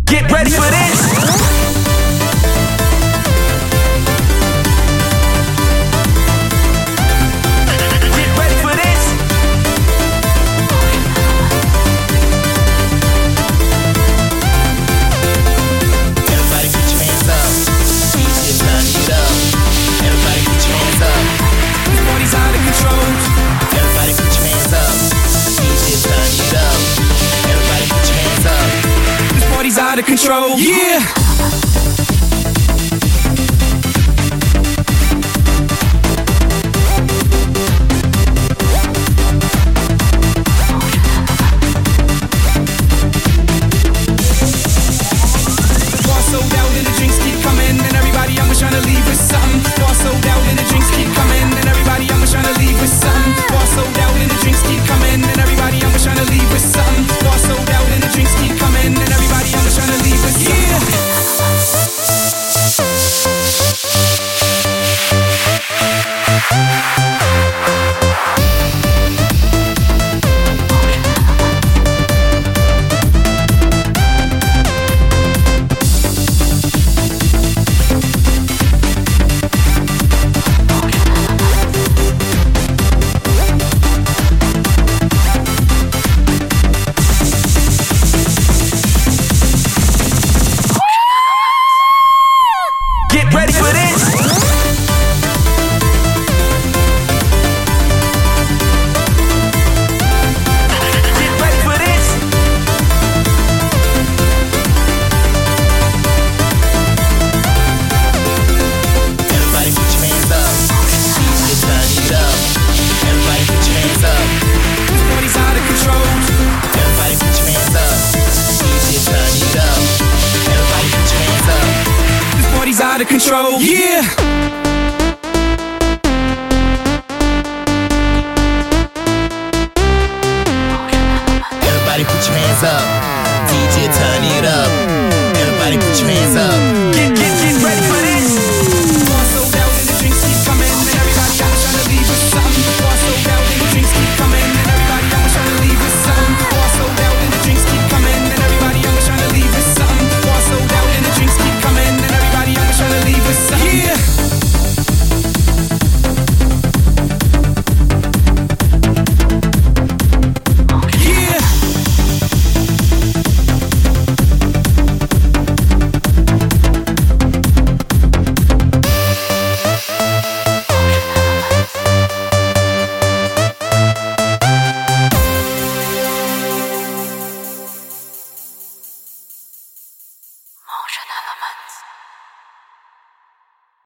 Get ready for this. Get ready for this. Everybody put your hands up. DJ turn it up. Everybody put your hands up. This party's out of control. Everybody put your hands up. DJ turn it up. Everybody put your hands up. This party's out of control. Yeah. Sold out and the drinks keep coming, and everybody I'm trying to leave with something. Bar sold out and the drinks keep coming, and everybody I'm trying to leave with something. Bar sold out and the drinks keep coming, and everybody I'm trying to leave with something. Bar sold out and the drinks keep coming, and everybody I'm trying to leave with something. Get ready for this. Get ready for this. Everybody put your hands up. DJ turn it up. Everybody put your hands up. This party's out of control. Everybody put your hands up. DJ turn it up. Everybody put your hands up. This party's out of control. Yeah. Everybody put your hands up. DJ turn it up. Everybody put your hands up.